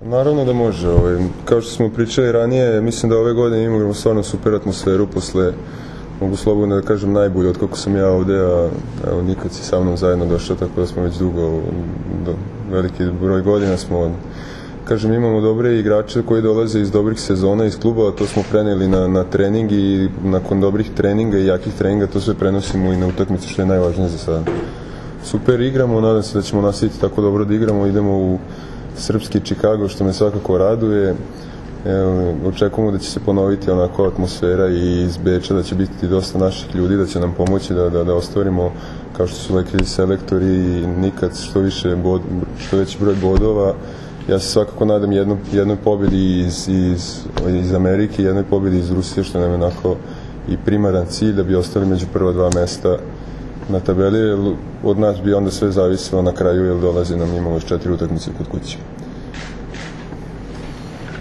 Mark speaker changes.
Speaker 1: Naravno da može. Kao što smo pričali ranije, mislim da ove godine imamo stvarno super atmosferu posle, mogu slobodno da kažem, najbolje od kako sam ja ovde, a evo, nikad si sa mnom zajedno došao, tako da smo već dugo, veliki broj godina smo, kažem, imamo dobre igrače koji dolaze iz dobrih sezona, iz klubova, to smo preneli na trening i nakon dobrih treninga i jakih treninga to sve prenosimo i na utakmice, što je najvažnije za sada. Super igramo, nadam se da ćemo nastaviti tako dobro da igramo, idemo u srpski Chicago, što me svakako raduje. Očekujemo da će se ponoviti onako atmosfera i iz Beča, da će biti dosta naših ljudi, da će nam pomoći da ostvarimo, kao što su rekli selektori, i nikad što veći broj bodova. Ja se svakako nadam jednoj pobjedi iz Amerike, jednoj pobjedi iz Rusije, što nam je onako i primaran cilj, da bi ostali među prva dva mesta na tabeli. Od nas bi onda sve zavisilo na kraju, jer dolazi nam, imamo još 4 utakmice kod kuće.